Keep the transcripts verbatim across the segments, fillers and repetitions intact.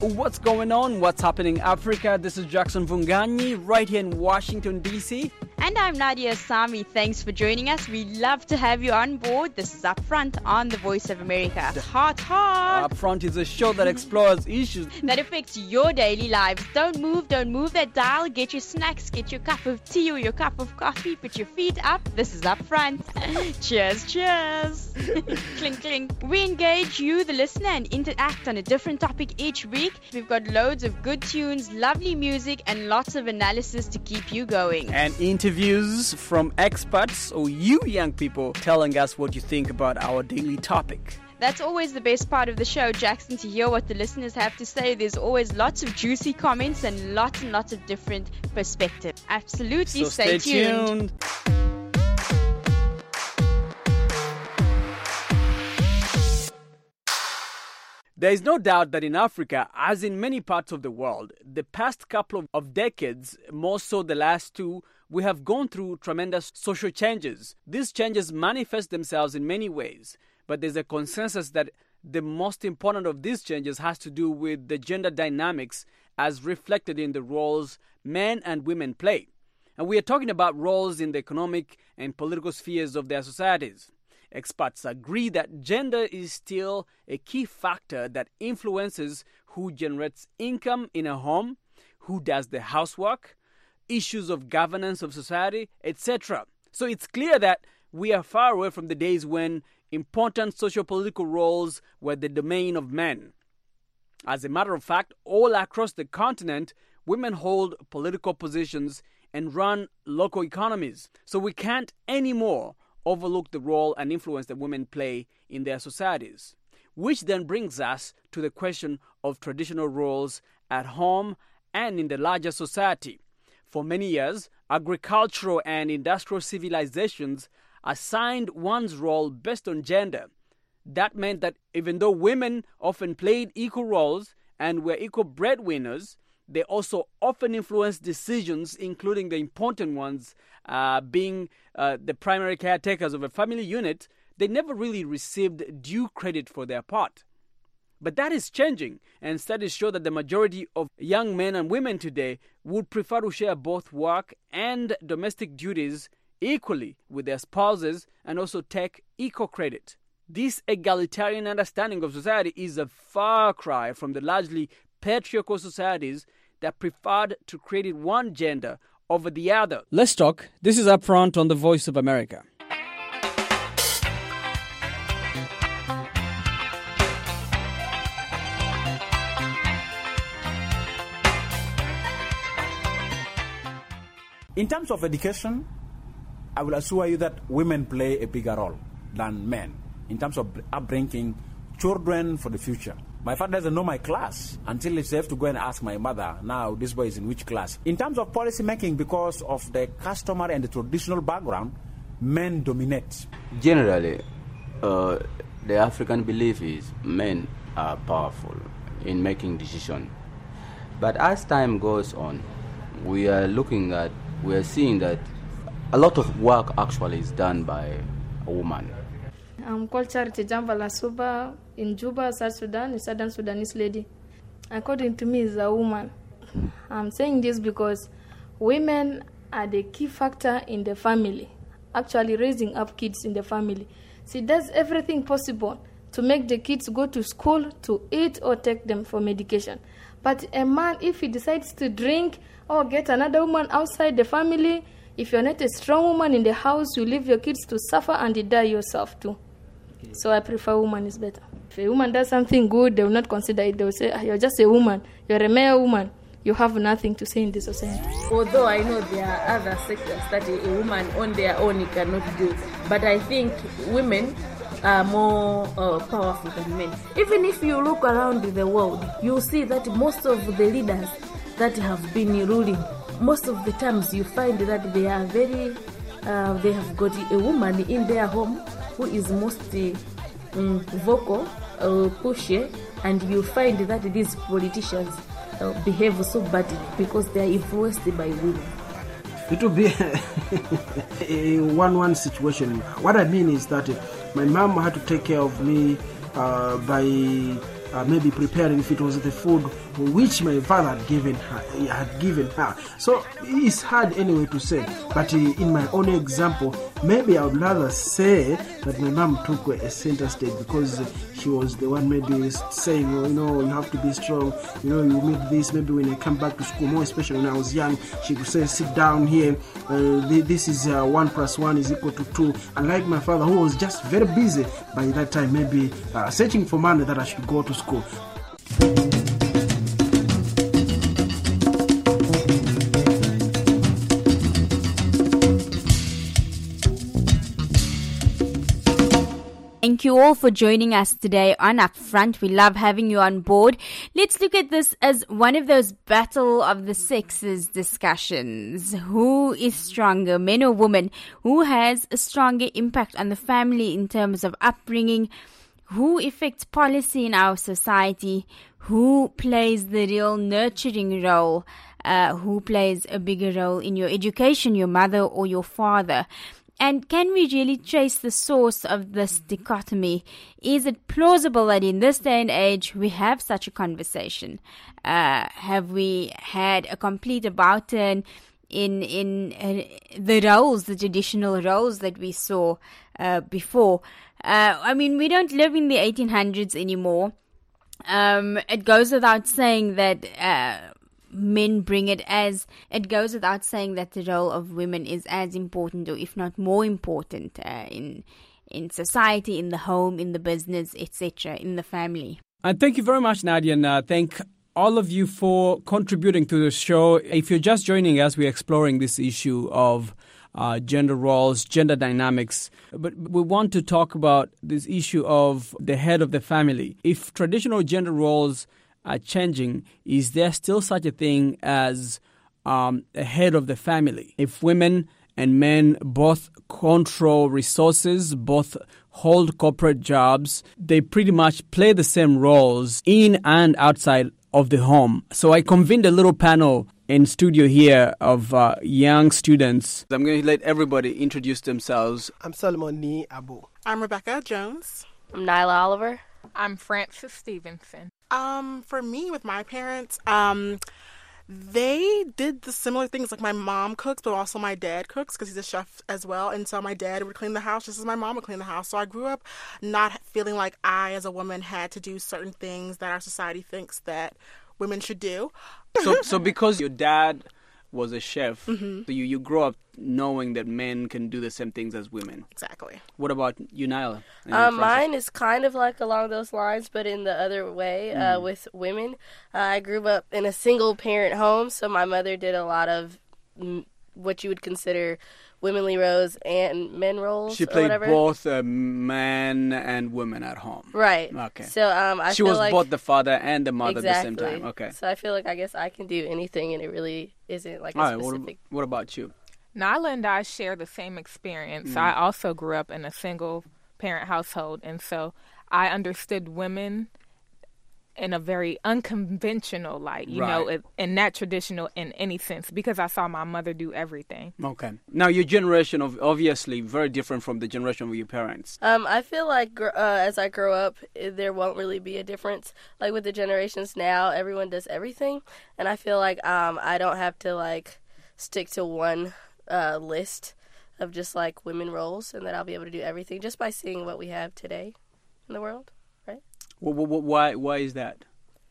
What's going on? What's happening in Africa? This is Jackson Vunganyi right here in Washington, D C. And I'm Nadia Sami. Thanks for joining us. We love to have you on board. This is Upfront on the Voice of America. Hot, hot. Upfront is a show that explores issues that affects your daily lives. Don't move, don't move that dial. Get your snacks, get your cup of tea or your cup of coffee. Put your feet up. This is Upfront. Cheers, cheers. Clink, clink. We engage you, the listener, and interact on a different topic each week. We've got loads of good tunes, lovely music, and lots of analysis to keep you going. And interviews from experts or you young people telling us what you think about our daily topic. That's always the best part of the show, Jackson, to hear what the listeners have to say. There's always lots of juicy comments and lots and lots of different perspectives. Absolutely, so stay, stay tuned. tuned. There is no doubt that in Africa, as in many parts of the world, the past couple of decades, more so the last two, we have gone through tremendous social changes. These changes manifest themselves in many ways, but there's a consensus that the most important of these changes has to do with the gender dynamics as reflected in the roles men and women play. And we are talking about roles in the economic and political spheres of their societies. Experts agree that gender is still a key factor that influences who generates income in a home, who does the housework, issues of governance of society, et cetera. So it's clear that we are far away from the days when important socio-political roles were the domain of men. As a matter of fact, all across the continent, women hold political positions and run local economies. So we can't anymore overlook the role and influence that women play in their societies. Which then brings us to the question of traditional roles at home and in the larger society. For many years, agricultural and industrial civilizations assigned one's role based on gender. That meant that even though women often played equal roles and were equal breadwinners, they also often influenced decisions, including the important ones, uh, being uh, the primary caretakers of a family unit. They never really received due credit for their part. But that is changing, and studies show that the majority of young men and women today would prefer to share both work and domestic duties equally with their spouses and also take equal credit. This egalitarian understanding of society is a far cry from the largely patriarchal societies that preferred to credit one gender over the other. Let's talk. This is Upfront on the Voice of America. In terms of education, I will assure you that women play a bigger role than men in terms of upbringing children for the future. My father doesn't know my class until he have to go and ask my mother, now this boy is in which class. In terms of policy making, because of the customary and the traditional background, men dominate. Generally, uh, the African belief is men are powerful in making decisions. But as time goes on, we are looking at, we are seeing that a lot of work actually is done by a woman. I'm called Charity Jambala Suba in Juba, South Sudan, a Southern Sudanese lady. According to me, is a woman. I'm saying this because women are the key factor in the family, actually raising up kids in the family. She does everything possible to make the kids go to school, to eat, or take them for medication. But a man, if he decides to drink or get another woman outside the family, if you're not a strong woman in the house, you leave your kids to suffer and you die yourself too. Okay. So I prefer woman is better. If a woman does something good, they will not consider it. They will say, you're just a woman. You're a male woman. You have nothing to say in this society. Although I know there are other sectors that a woman on their own cannot do, but I think women are more uh, powerful than men. Even if you look around the world, you see that most of the leaders that have been ruling, most of the times you find that they are very, uh, they have got a woman in their home who is mostly um, vocal, uh, pushy, and you find that these politicians uh, behave so badly because they are influenced by women. It will be a one-one situation. What I mean is that my mom had to take care of me uh, by uh, maybe preparing, if it was the food, which my father had given her. Had given her. So it's hard anyway to say. But uh, in my own example, maybe I would rather say that my mom took a center stage because she was the one maybe saying, oh, you know, you have to be strong. You know, you need this. Maybe when I come back to school, more especially when I was young, she could say, sit down here. Uh, this is uh, one plus one is equal to two. Unlike my father, who was just very busy by that time, maybe uh, searching for money that I should go to school. Thank you all for joining us today on Upfront. We love having you on board. Let's look at this as one of those battle of the sexes discussions. Who is stronger, men or women? Who has a stronger impact on the family in terms of upbringing? Who affects policy in our society? Who plays the real nurturing role? Uh, who plays a bigger role in your education, your mother or your father? And can we really trace the source of this dichotomy? Is it plausible that in this day and age we have such a conversation? Uh, have we had a complete about turn in in uh, the roles, the traditional roles that we saw uh, before? Uh, I mean, we don't live in the eighteen hundreds anymore. Um, it goes without saying that uh, men bring it as, it goes without saying that the role of women is as important, or if not more important, uh, in in society, in the home, in the business, et cetera, in the family. And thank you very much, Nadia, and uh, thank all of you for contributing to the show. If you're just joining us, we're exploring this issue of uh, gender roles, gender dynamics. But we want to talk about this issue of the head of the family. If traditional gender roles are changing, is there still such a thing as um, a head of the family? If women and men both control resources, both hold corporate jobs, they pretty much play the same roles in and outside of the home. So I convened a little panel in studio here of uh, young students. I'm going to let everybody introduce themselves. I'm Solomon Ni Abu. I'm Rebecca Jones. I'm Nyla Oliver. I'm Frances Stevenson. Um, for me, with my parents, um, they did the similar things. Like my mom cooks, but also my dad cooks because he's a chef as well. And so my dad would clean the house just as my mom would clean the house. So I grew up not feeling like I, as a woman, had to do certain things that our society thinks that women should do. So, so because your dad was a chef, mm-hmm. so you, you grew up knowing that men can do the same things as women. Exactly. What about you, Nyla? Um, mine is kind of like along those lines, but in the other way, mm. uh, with women. Uh, I grew up in a single-parent home, so my mother did a lot of mm, what you would consider womenly roles and men roles. She played or whatever. both uh, men and women at home. Right. Okay. So um, I she feel was like, both the father and the mother exactly. at the same time. Okay. So I feel like I guess I can do anything, and it really isn't like a All right, specific. What, what about you? Nyla and I share the same experience. Mm. I also grew up in a single-parent household, and so I understood women in a very unconventional light, you right. know, it, and not traditional in any sense, because I saw my mother do everything. Okay. Now, your generation of obviously very different from the generation of your parents. Um, I feel like uh, as I grow up, there won't really be a difference. Like with the generations now, everyone does everything, and I feel like um, I don't have to like stick to one uh, list of just like women roles, and that I'll be able to do everything just by seeing what we have today in the world. Well, why? Why is that?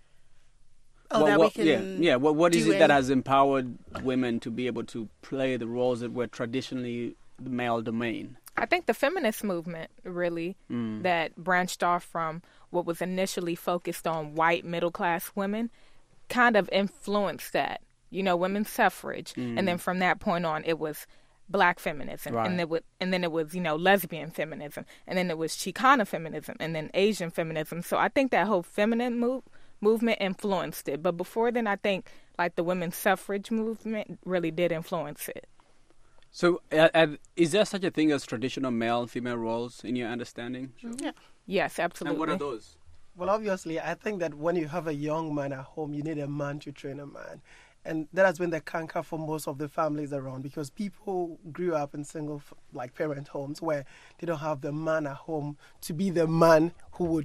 Oh, what, that what, we can. Yeah, yeah. What, what is it any... that has empowered women to be able to play the roles that were traditionally the male domain? I think the feminist movement really mm. that branched off from what was initially focused on white middle class women kind of influenced that. You know, women's suffrage, mm. and then from that point on, it was Black feminism, right. and, it would, and then it was, you know, lesbian feminism, and then it was Chicana feminism, and then Asian feminism. So I think that whole feminine move, movement influenced it. But before then, I think, like, the women's suffrage movement really did influence it. So uh, uh, is there such a thing as traditional male and female roles in your understanding? Sure. Yeah. Yes, absolutely. And what are those? Well, obviously, I think that when you have a young man at home, you need a man to train a man. And that has been the canker for most of the families around, because people grew up in single, like, parent homes where they don't have the man at home to be the man who would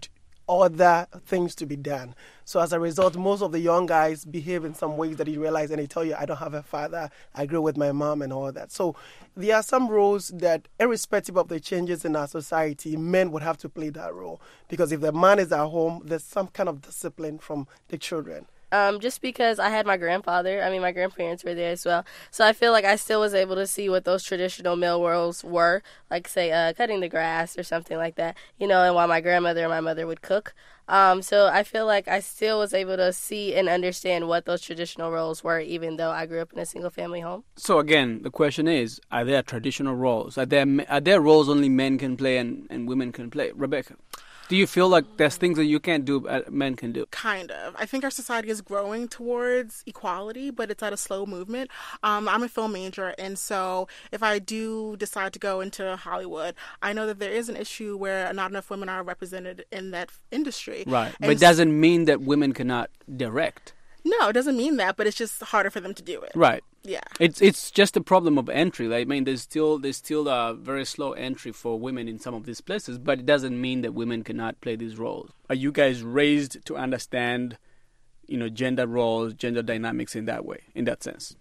other things to be done. So as a result, most of the young guys behave in some ways that you realize, and they tell you, I don't have a father, I grew with my mom and all that. So there are some roles that, irrespective of the changes in our society, men would have to play that role. Because if the man is at home, there's some kind of discipline from the children. Um, just because I had my grandfather, I mean, my grandparents were there as well. So I feel like I still was able to see what those traditional male roles were, like, say, uh, cutting the grass or something like that, you know, and while my grandmother and my mother would cook. Um, so I feel like I still was able to see and understand what those traditional roles were, even though I grew up in a single-family home. So again, the question is, are there traditional roles? Are there, are there roles only men can play and, and women can play? Rebecca? Do you feel like there's things that you can't do, but men can do? Kind of. I think our society is growing towards equality, but it's at a slow movement. Um, I'm a film major, and so if I do decide to go into Hollywood, I know that there is an issue where not enough women are represented in that industry. Right, and but it doesn't mean that women cannot direct. No, it doesn't mean that, but it's just harder for them to do it. Right. Yeah. It's it's just a problem of entry. Like, I mean, there's still there's still a very slow entry for women in some of these places, but it doesn't mean that women cannot play these roles. Are you guys raised to understand, you know, gender roles, gender dynamics in that way, in that sense?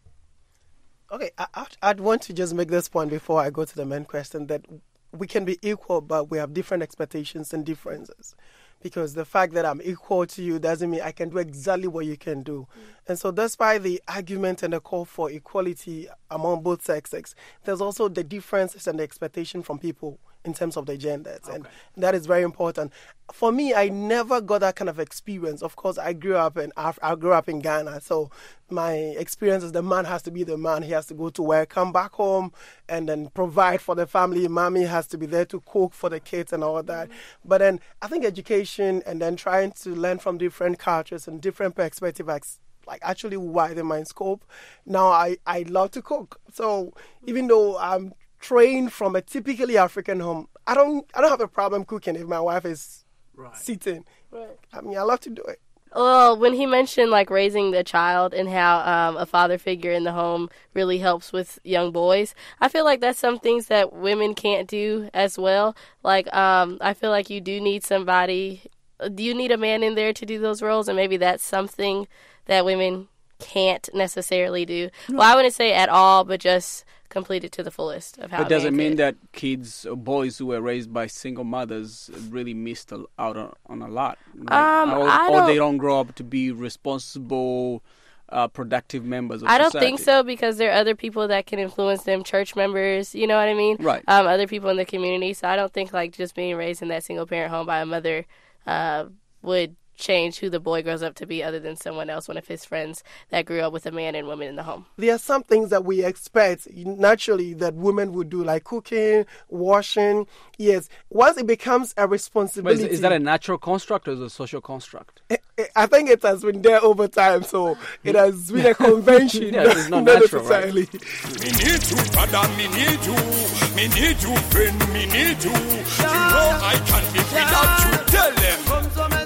Okay, I, I'd, I'd want to just make this point before I go to the main question, that we can be equal, but we have different expectations and differences. Because the fact that I'm equal to you doesn't mean I can do exactly what you can do. Mm. And so despite the argument and the call for equality among both sexes, there's also the differences and the expectation from people in terms of the genders. Okay. And that is very important. For me, I never got that kind of experience. Of course, I grew up in Af- I grew up in Ghana, so my experience is the man has to be the man. He has to go to work, come back home, and then provide for the family. Mommy has to be there to cook for the kids and all that. Mm-hmm. But then I think education and then trying to learn from different cultures and different perspectives, like actually widen my scope. Now I, I love to cook. So even though I'm trained from a typically African home, I don't I don't have a problem cooking if my wife is right. sitting. Right. I mean, I love to do it. Well, when he mentioned like raising the child and how um, a father figure in the home really helps with young boys, I feel like that's some things that women can't do as well. Like um, I feel like you do need somebody, do you need a man in there to do those roles? And maybe that's something that women can't necessarily do. No. Well, I wouldn't say at all, but just complete it to the fullest of how. But does it mean that kids or boys who were raised by single mothers really missed out on, on a lot? Like, um, or, I or don't, they don't grow up to be responsible, uh, productive members of I society? don't think so, because there are other people that can influence them, church members, you know what I mean? Right. Um, other people in the community. So I don't think like just being raised in that single parent home by a mother uh, would change who the boy grows up to be, other than someone else, one of his friends that grew up with a man and woman in the home. There are some things that we expect naturally that women would do, like cooking, washing. Yes, once it becomes a responsibility. But is, is that a natural construct or is it a social construct? I think it has been there over time, so it has been a convention. Yeah, it's not natural, right? Me need you, brother, me need you. Me need you, friend, me need you. You know I can't live without you. Tell them.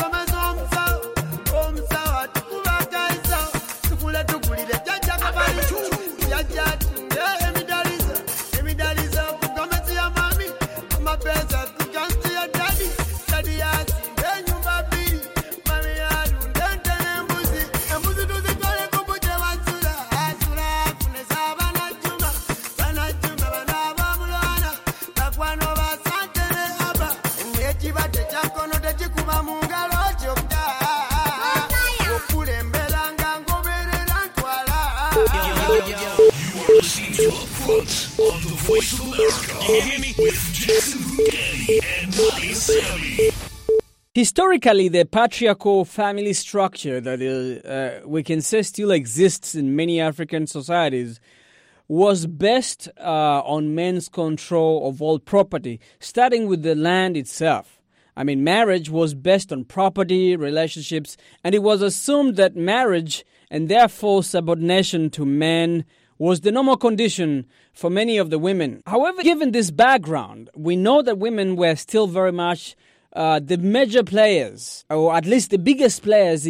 On the Voice of America with Jason Bugatti and Molly Sammy. Historically, the patriarchal family structure that uh, we can say still exists in many African societies was based uh, on men's control of all property, starting with the land itself. I mean, marriage was based on property, relationships, and it was assumed that marriage and therefore subordination to men was the normal condition for many of the women. However, given this background, we know that women were still very much uh, the major players, or at least the biggest players in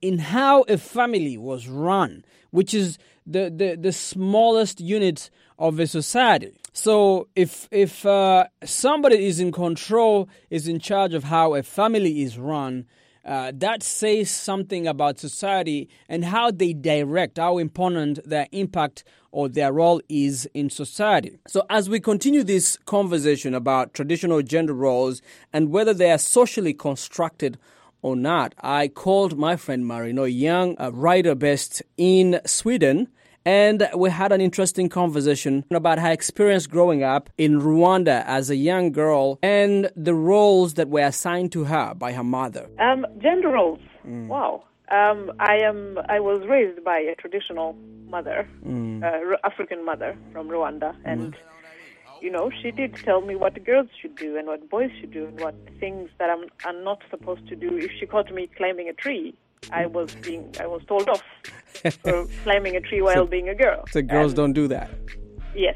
in how a family was run, which is the, the, the smallest unit of a society. So if if uh, somebody is in control, is in charge of how a family is run, uh, that says something about society and how they direct, how important their impact or their role is in society. So as we continue this conversation about traditional gender roles and whether they are socially constructed or not, I called my friend Marino Young, a writer based in Sweden, and we had an interesting conversation about her experience growing up in Rwanda as a young girl and the roles that were assigned to her by her mother. Um, gender roles. Mm. Wow. Um, I am. I was raised by a traditional mother, mm. uh, African mother from Rwanda, and mm. you know, she did tell me what girls should do and what boys should do and what things that I'm, I'm not supposed to do. If she caught me climbing a tree, I was being, I was told off for climbing a tree while so, being a girl. So girls and, don't do that. Yes,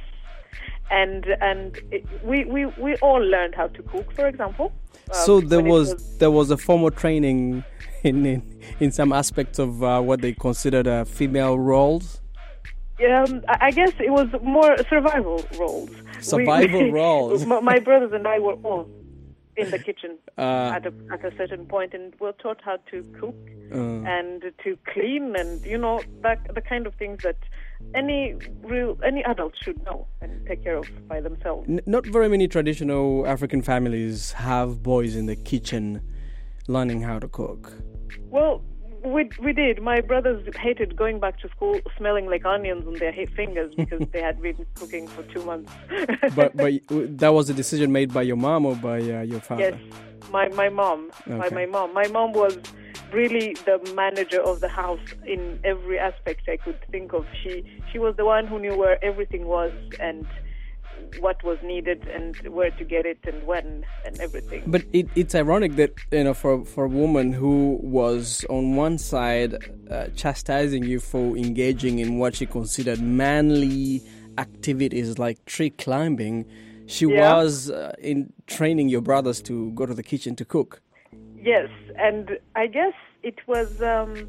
and and it, we, we we all learned how to cook, for example. Um, so there was, was there was a formal training in in, in some aspects of uh, what they considered uh, female roles. Um, I guess it was more survival roles. Survival we, roles. My brothers and I were all in the kitchen uh, at a at a certain point, and were taught how to cook uh, and to clean, and you know that the kind of things that any real any adult should know and take care of by themselves. N- not very many traditional African families have boys in the kitchen learning how to cook. Well, we we did. My brothers hated going back to school smelling like onions on their fingers because they had been cooking for two months. but but that was a decision made by your mom or by uh, your father? Yes, my my mom. Okay. By my mom. My mom was really the manager of the house in every aspect I could think of. She she was the one who knew where everything was and what was needed and where to get it and when and everything. But it, it's ironic that, you know, for, for a woman who was on one side uh, chastising you for engaging in what she considered manly activities like tree climbing, she yeah. was uh, in training your brothers to go to the kitchen to cook. Yes, and I guess it was, um,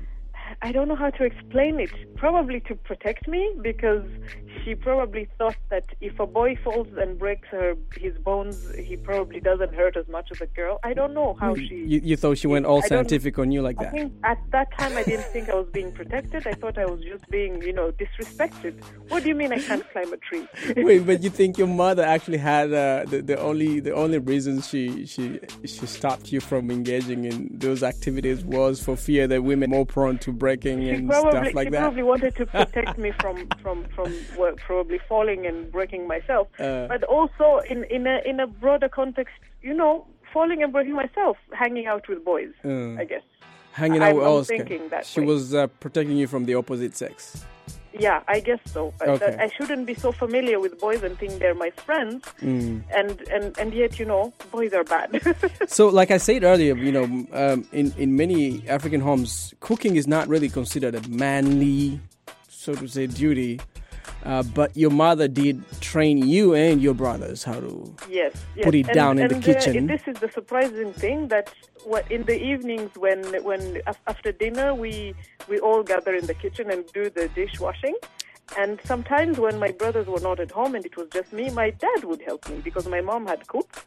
I don't know how to explain it, probably to protect me, because she probably thought that if a boy falls and breaks her his bones, he probably doesn't hurt as much as a girl. I don't know how she... You, you thought she went all I scientific on you like that? I think at that time I didn't think I was being protected. I thought I was just being, you know, disrespected. What do you mean I can't climb a tree? Wait, but you think your mother actually had uh, the, the only the only reason she, she she stopped you from engaging in those activities was for fear that women are more prone to breaking she and probably, stuff like she that? She probably wanted to protect me from, from, from well, probably falling and breaking myself. Uh, but also in, in, a, in a broader context, you know, falling and breaking myself, hanging out with boys, uh, I guess. Hanging out with I'm Oscar. thinking that She way. was uh, protecting you from the opposite sex. Yeah, I guess so. Okay. I, I shouldn't be so familiar with boys and think they're my friends, mm. and, and, and yet, you know, boys are bad. So, like I said earlier, you know, um, in, in many African homes, cooking is not really considered a manly, so to say, duty. Uh, but your mother did train you and your brothers how to yes, yes. put it and, down in and the kitchen. Uh, this is the surprising thing that what, in the evenings when when after dinner we we all gather in the kitchen and do the dishwashing. And sometimes when my brothers were not at home and it was just me, my dad would help me because my mom had cooked.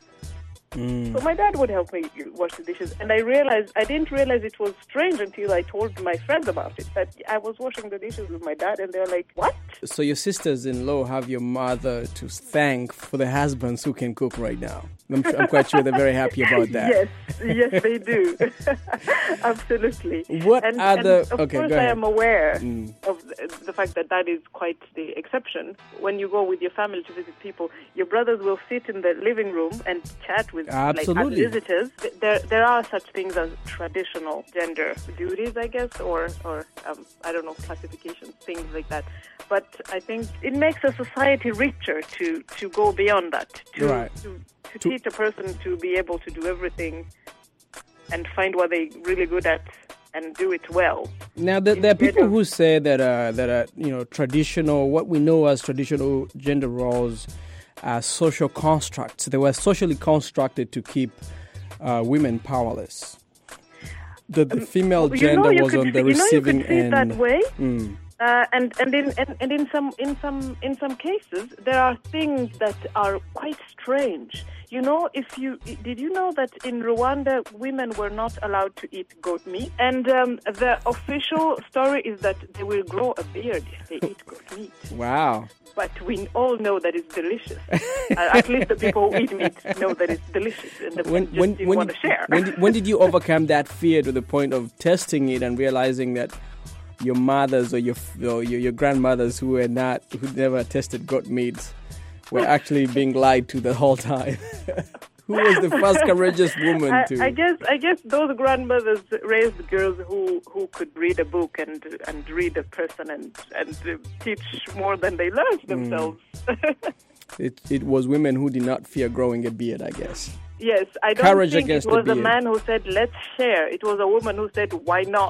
Mm. So my dad would help me wash the dishes, and I realized I didn't realize it was strange until I told my friends about it. That I was washing the dishes with my dad, and they were like, "What?" So your sisters-in-law have your mother to thank for the husbands who can cook right now. I'm, I'm quite sure they're very happy about that. Yes, yes, they do. Absolutely. What and, other? And of okay, course, go ahead. I am aware mm. of the, the fact that that is quite the exception. When you go with your family to visit people, your brothers will sit in the living room and chat with Absolutely. like, visitors. There, there are such things as traditional gender duties, I guess, or, or um, I don't know, classifications, things like that. But I think it makes a society richer to, to go beyond that, to, right. to, to, to teach a person to be able to do everything and find what they're really good at and do it well. Now, there, there are people who say that uh, that uh, you know, traditional, what we know as traditional gender roles, are social constructs. They were socially constructed to keep uh, women powerless. the, the female you gender know, you was could on the see, receiving you know, you could see end. it that way. Mm. Uh, and and in and, and in some in some in some cases there are things that are quite strange. You know, if you did you know that in Rwanda women were not allowed to eat goat meat, and um, the official story is that they will grow a beard if they eat goat meat. Wow. But we all know that it's delicious. uh, at least the people who eat meat know that it's delicious, and the When just when didn't when want did, to share. when, did, when did you overcome that fear to the point of testing it and realizing that your mothers or your or your, your grandmothers who were not who never tested goat meat were actually being lied to the whole time? Who was the first courageous woman I, to? I guess I guess those grandmothers raised girls who, who could read a book and and read a person and and uh, teach more than they learned themselves. Mm. it it was women who did not fear growing a beard, I guess. Yes, I don't Courage think against it was the a beard. man who said let's share. It was a woman who said why not.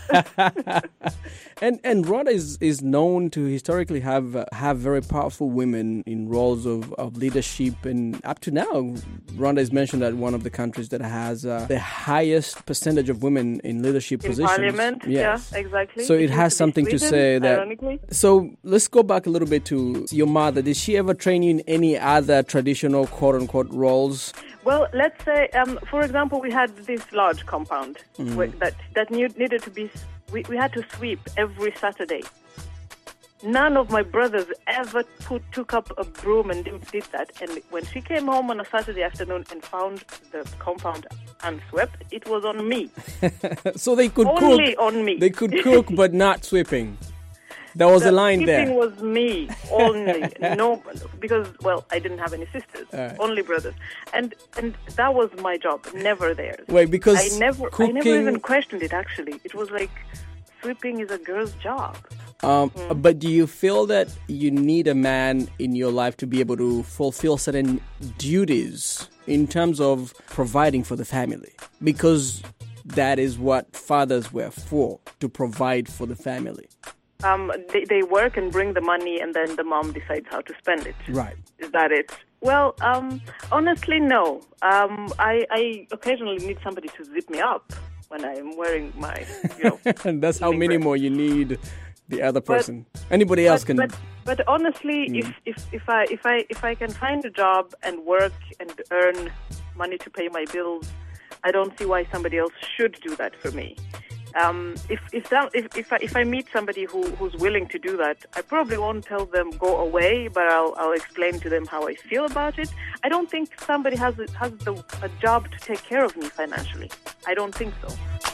and and Rwanda is, is known to historically have uh, have very powerful women in roles of, of leadership, and up to now, Rwanda is mentioned as one of the countries that has uh, the highest percentage of women in leadership In positions. parliament, Yes. yeah, exactly. So it, It has used to be something to Sweden, say that. ironically. So let's go back a little bit to your mother. Did she ever train you in any other traditional quote unquote roles? Well, let's say, um, for example, we had this large compound Mhm. where, that that need, needed to be. We, we had to sweep every Saturday. None of my brothers ever put, took up a broom and did, did that. And when she came home on a Saturday afternoon and found the compound unswept, it was on me. So they could Only cook. on me. They could cook, but not sweeping. There was the a line there. Sweeping was me only. No, because well, I didn't have any sisters, All right. only brothers, and and that was my job, never theirs. Wait, because I never, I cooking- never even questioned it. Actually, it was like sweeping is a girl's job. Um, Mm. But do you feel that you need a man in your life to be able to fulfill certain duties in terms of providing for the family? Because that is what fathers were for, to provide for the family. Um, they, they work and bring the money, and then the mom decides how to spend it. Right. Is that it? Well, um, honestly, no. Um, I, I occasionally need somebody to zip me up when I'm wearing my, you know. And that's how evening many dress. more you need the other But- person. Anybody else but, can. But, but honestly, Mm. if, if, if I if I if I can find a job and work and earn money to pay my bills, I don't see why somebody else should do that for me. Um, if if, that, if if I if I meet somebody who, who's willing to do that, I probably won't tell them go away, but I'll I'll explain to them how I feel about it. I don't think somebody has a, has the, a job to take care of me financially. I don't think so.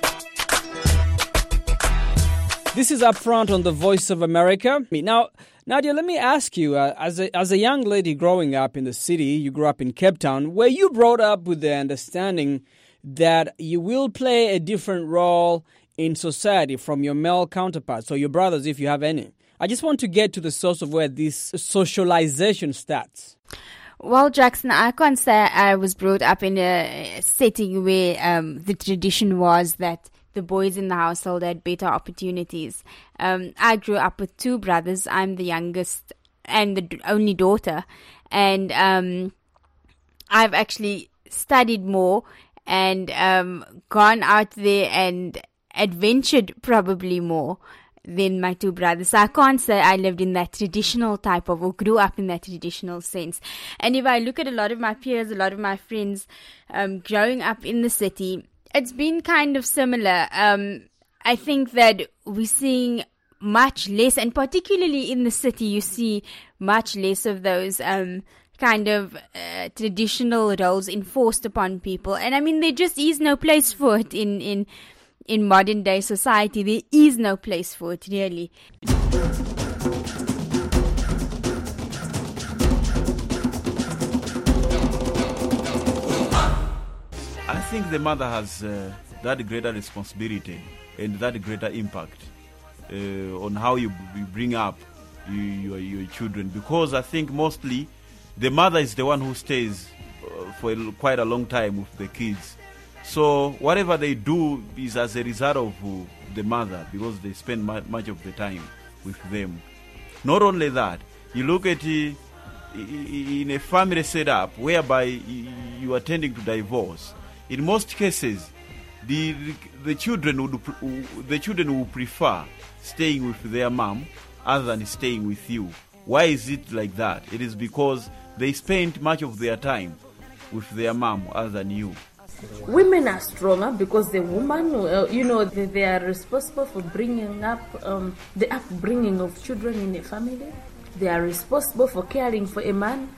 This is Upfront on the Voice of America. Now, Nadia, let me ask you, uh, as a as a young lady growing up in the city, you grew up in Cape Town, were you brought up with the understanding that you will play a different role in society from your male counterparts, or your brothers if you have any? I just want to get to the source of where this socialization starts. Well, Jackson, I can't say I was brought up in a setting where um, the tradition was that the boys in the household had better opportunities. Um, I grew up with two brothers. I'm the youngest and the only daughter. And um, I've actually studied more and um, gone out there and adventured probably more than my two brothers. So I can't say I lived in that traditional type of, or grew up in that traditional sense. And if I look at a lot of my peers, a lot of my friends um, growing up in the city, it's been kind of similar. Um, I think that we're seeing much less, and particularly in the city, you see much less of those um, kind of uh, traditional roles enforced upon people. And I mean, there just is no place for it in, in, in modern day society. There is no place for it, really. I think the mother has uh, that greater responsibility and that greater impact uh, on how you, b- bring up you, your, your children, because I think mostly the mother is the one who stays uh, for a, quite a long time with the kids. So whatever they do is as a result of uh, the mother, because they spend mu- much of the time with them. Not only that, you look at uh, in a family setup whereby you are tending to divorce. In most cases, the the children would the children would prefer staying with their mom other than staying with you. Why is it like that? It is because they spend much of their time with their mom other than you. Women are stronger because the woman, uh, you know, they, they are responsible for bringing up um, the upbringing of children in a family. They are responsible for caring for a man.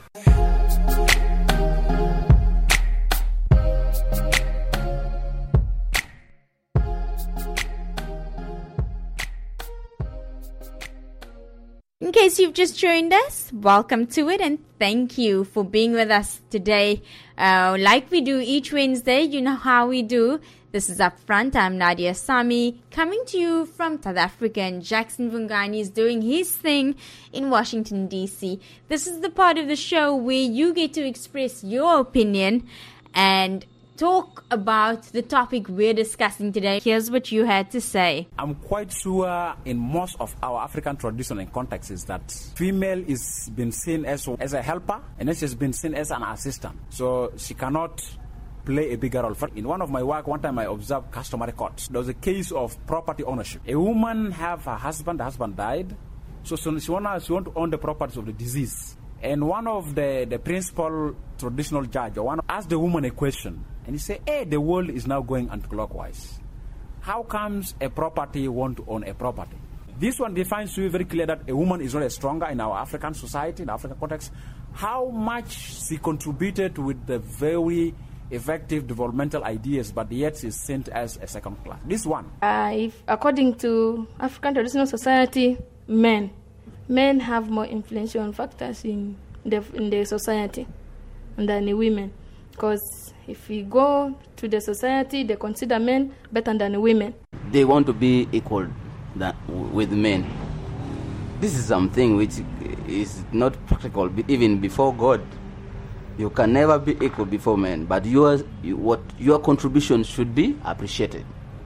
In case you've just joined us, welcome to it and thank you for being with us today. Uh, like we do each Wednesday, you know how we do. This is Upfront. I'm Nadia Sami, coming to you from South Africa, and Jackson Vungani is doing his thing in Washington, D C. This is the part of the show where you get to express your opinion and talk about the topic we're discussing today. Here's what you had to say. I'm quite sure in most of our African tradition and contexts is that female is been seen as, as a helper and she's been seen as an assistant. So she cannot play a bigger role. In one of my work, one time I observed customary courts. There was a case of property ownership. A woman have a husband, the husband died. So, so she, wanna, she want to own the properties of the deceased. And one of the, the principal traditional judge or one asked the woman a question. And he said, hey, the world is now going anti-clockwise. How comes a property want to own a property? This one defines to you very clear that a woman is not as stronger in our African society, in the African context. How much she contributed with the very effective developmental ideas, but yet she's seen as a second class. This one. Uh, if according to African traditional society, men, men have more influential factors in the in the society than the women, because if we go to the society, they consider men better than women. They want to be equal that, with men. This is something which is not practical even before God. You can never be equal before men, but yours, you, what your contribution should be appreciated.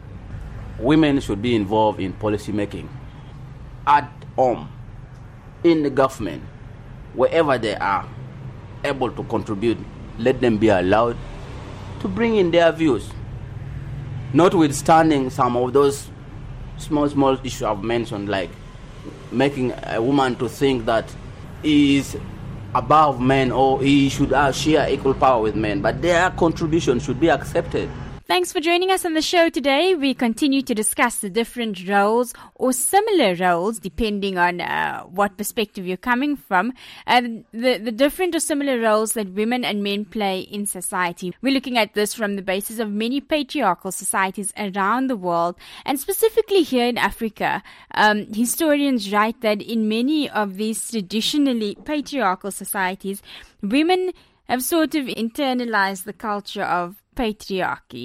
Women should be involved in policy making, at home, in the government, wherever they are able to contribute. Let them be allowed to bring in their views, notwithstanding some of those small, small issues I've mentioned, like making a woman to think that he is above men or he should uh, share equal power with men, but their contribution should be accepted. Thanks for joining us on the show today. We continue to discuss the different roles or similar roles, depending on uh, what perspective you're coming from, and the, the different or similar roles that women and men play in society. We're looking at this from the basis of many patriarchal societies around the world, and specifically here in Africa. Um, historians write that in many of these traditionally patriarchal societies, women have sort of internalized the culture of patriarchy,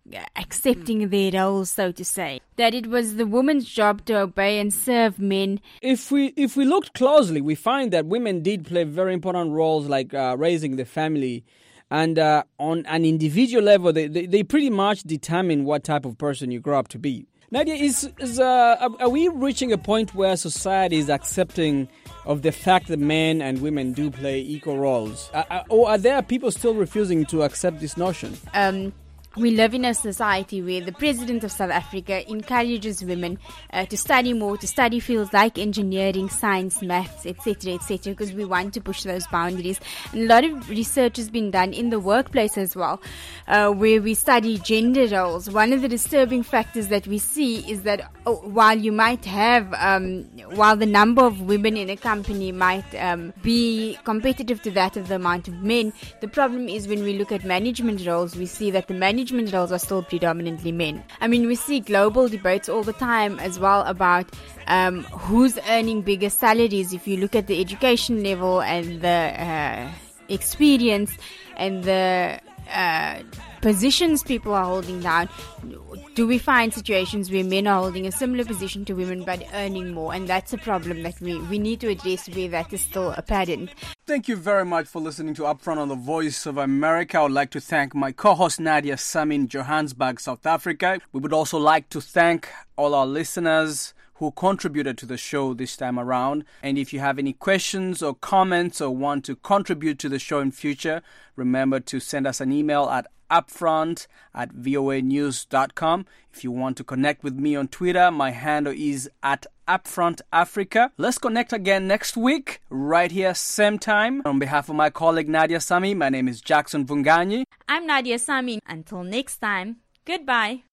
accepting their roles, so to say, that it was the woman's job to obey and serve men. If we if we looked closely, we find that women did play very important roles, like uh, raising the family, and uh, on an individual level, they, they they pretty much determine what type of person you grow up to be. Nadia, is is uh, are we reaching a point where society is accepting of the fact that men and women do play equal roles? Uh, or are there people still refusing to accept this notion? Um, we live in a society where the president of South Africa encourages women uh, to study more, to study fields like engineering, science, maths, et cetera, et cetera, because we want to push those boundaries. And a lot of research has been done in the workplace as well, uh, where we study gender roles. One of the disturbing factors that we see is that oh, while you might have, um, while the number of women in a company might um, be competitive to that of the amount of men, the problem is when we look at management roles, we see that the management roles are still predominantly men. I mean, we see global debates all the time as well about um, who's earning bigger salaries. If you look at the education level and the uh, experience and the uh, positions people are holding down, do we find situations where men are holding a similar position to women but earning more? And that's a problem that we, we need to address where that is still apparent. Thank you very much for listening to Upfront on the Voice of America. I would like to thank my co-host Nadia Sami in Johannesburg, South Africa. We would also like to thank all our listeners who contributed to the show this time around. And if you have any questions or comments or want to contribute to the show in future, remember to send us an email at upfront at voa news dot com. If you want to connect with me on Twitter, my handle is at Upfront Africa. Let's connect again next week, right here, same time. On behalf of my colleague Nadia Sami, my name is Jackson Vunganyi. I'm Nadia Sami. Until next time, goodbye.